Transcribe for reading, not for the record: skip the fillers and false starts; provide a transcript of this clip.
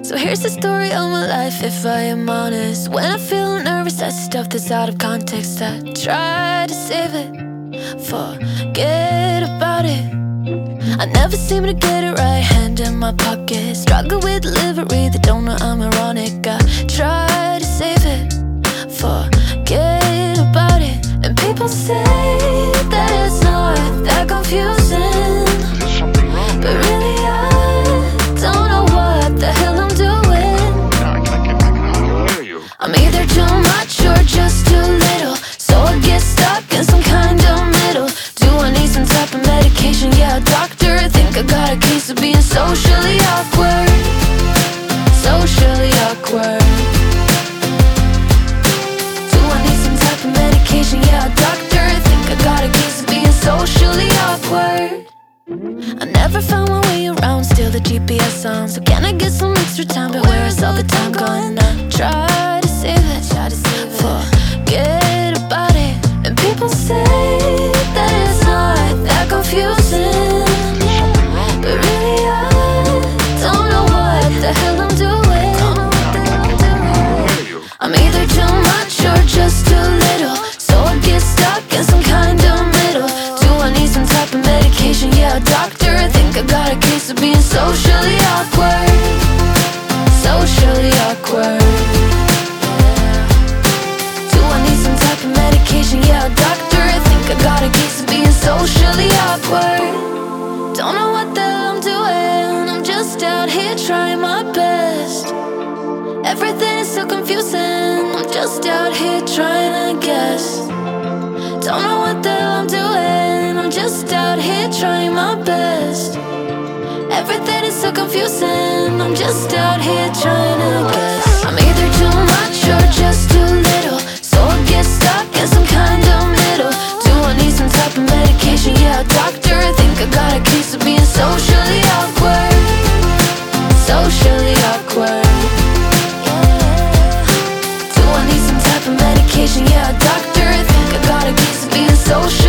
So here's the story of my life, if I am honest. When I feel nervous, I stuff that's out of context. I try to save it, forget about it. I never seem to get it right, hand in my pocket. Struggle with delivery, they don't know I'm ironic. I try to save it, forget about it. And people say that it's not that confusing, but really I don't know what the hell I'm doing. I'm either too much or just too little, so I get stuck in some kind of middle. Do I need some type of medication? Yeah, doctor, I think I got a case of being socially awkward. Socially awkward. Do I need some type of medication? Yeah, doctor, I think I got a case of being socially awkward. I never found my way around, still the GPS on. So can I get some extra time? But where is all the time gone? I try to save it, forget about it. And people say that it's not that confusing, but really I don't know what the hell I'm doing. I'm either too much or just too little, so I get stuck in some kind of middle. Do I need some type of medication? Yeah, doctor, I think I got a case of being socially awkward. Socially awkward. Do I need some type of medication? Yeah, doctor, I think I got a case of being socially awkward. Don't know what the hell I'm doing, I'm just out here trying my best. Everything is so confusing, I'm just out here trying to guess. Don't know what the hell I'm doing, I'm just out here trying my best. Everything is so confusing, I'm just out here trying to guess. I'm either too much or just too little, so I get stuck in some kind of middle. Do I need some type of medication? Yeah, doctor, I think I got a case of being socially awkward. Socially awkward. Do I need some type of medication? Yeah, doctor, I think I got a case of being social.